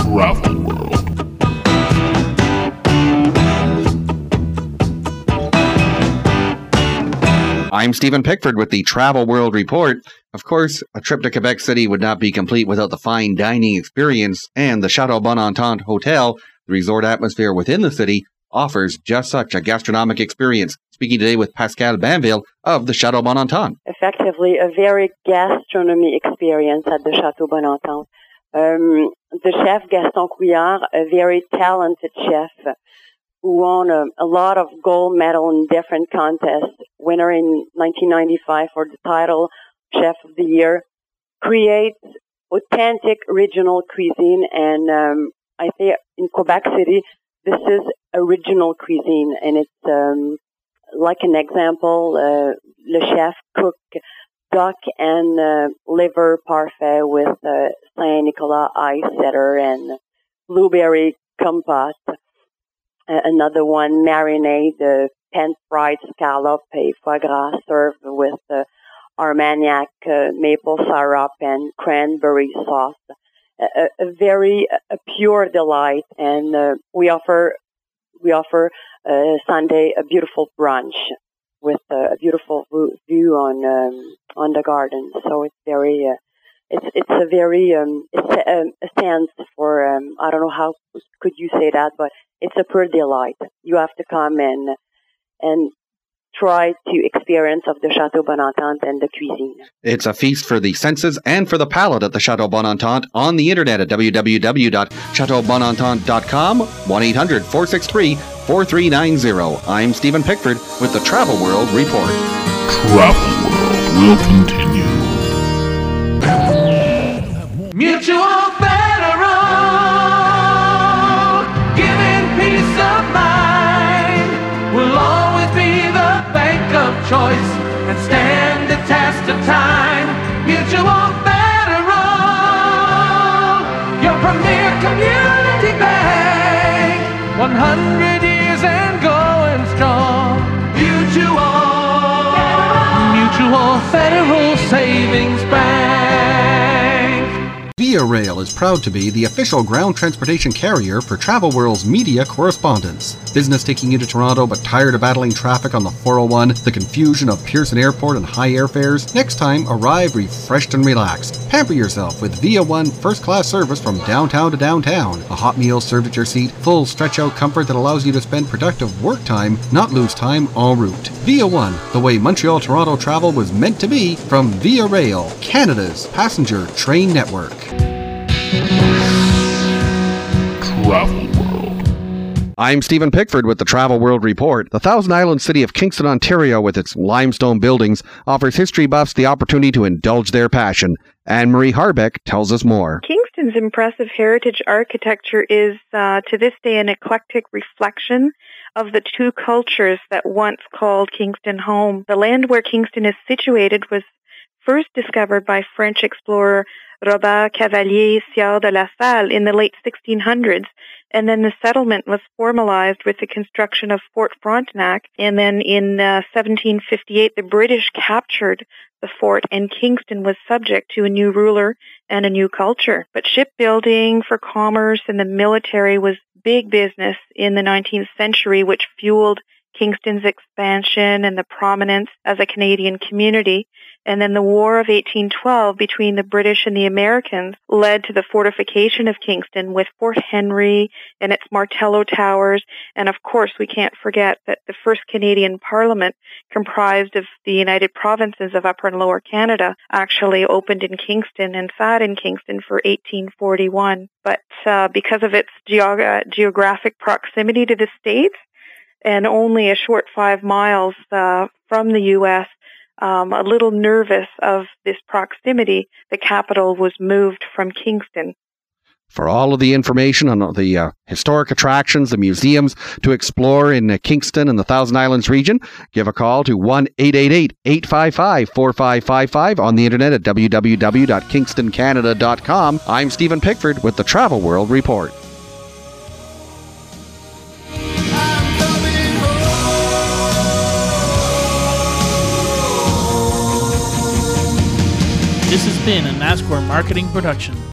Travel World. I'm Stephen Pickford with the Travel World Report. Of course, a trip to Quebec City would not be complete without the fine dining experience, and the Chateau Bonentente Hotel, the resort atmosphere within the city, offers just such a gastronomic experience. Speaking today with Pascal Banville of the Chateau Bonentente. Effectively, a very gastronomy experience at the Chateau Bonentente. The chef, Gaston Couillard, a very talented chef who won a lot of gold medal in different contests, winner in 1995 for the title Chef of the Year, creates authentic regional cuisine, and I think in Quebec City, this is original cuisine, and it's like an example, le chef cooked duck and liver parfait with Saint-Nicolas ice cider and blueberry compote. Another one, marinade, pan-fried scallop, a foie gras served with Armagnac maple syrup and cranberry sauce. A very pure delight, and we offer Sunday a beautiful brunch with a beautiful view on the garden. So it's very it stands for I don't know how could you say that, but it's a pure delight. You have to come and try to experience of the Chateau Bonentente and the cuisine. It's a feast for the senses and for the palate at the Chateau Bonentente on the internet at www.chateaubonentente.com, 1-800-463-4390. I'm Stephen Pickford with the Travel World Report. Travel World will continue. Mutual Federal, giving peace of mind, will always be the bank of choice and stand the test of time. Mutual Federal, your premier community bank, 100 years and going strong. Mutual Federal Savings Bank. Via Rail is proud to be the official ground transportation carrier for Travel World's media correspondence. Business taking you to Toronto but tired of battling traffic on the 401, the confusion of Pearson Airport and high airfares? Next time, arrive refreshed and relaxed. Pamper yourself with Via One first-class service from downtown to downtown. A hot meal served at your seat, full stretch-out comfort that allows you to spend productive work time, not lose time en route. Via One, the way Montreal-Toronto travel was meant to be, from Via Rail, Canada's passenger train network. Travel World. I'm Stephen Pickford with the Travel World Report. The Thousand Island city of Kingston, Ontario, with its limestone buildings, offers history buffs the opportunity to indulge their passion. Anne-Marie Harbeck tells us more. Kingston's impressive heritage architecture is, to this day, an eclectic reflection of the two cultures that once called Kingston home. The land where Kingston is situated was first discovered by French explorer Robert Cavelier Sieur de la Salle in the late 1600s, and then the settlement was formalized with the construction of Fort Frontenac, and then in 1758 the British captured the fort, and Kingston was subject to a new ruler and a new culture. But shipbuilding for commerce and the military was big business in the 19th century, which fueled Kingston's expansion and the prominence as a Canadian community. And then the War of 1812 between the British and the Americans led to the fortification of Kingston with Fort Henry and its Martello Towers. And of course, we can't forget that the first Canadian Parliament, comprised of the United Provinces of Upper and Lower Canada, actually opened in Kingston and sat in Kingston for 1841. But because of its geographic proximity to the States, and only a short 5 miles from the U.S., a little nervous of this proximity, the capital was moved from Kingston. For all of the information on the historic attractions, the museums to explore in Kingston and the Thousand Islands region, give a call to 1-888-855-4555 on the internet at www.kingstoncanada.com. I'm Stephen Pickford with the Travel World Report. This has been a NASCAR marketing production.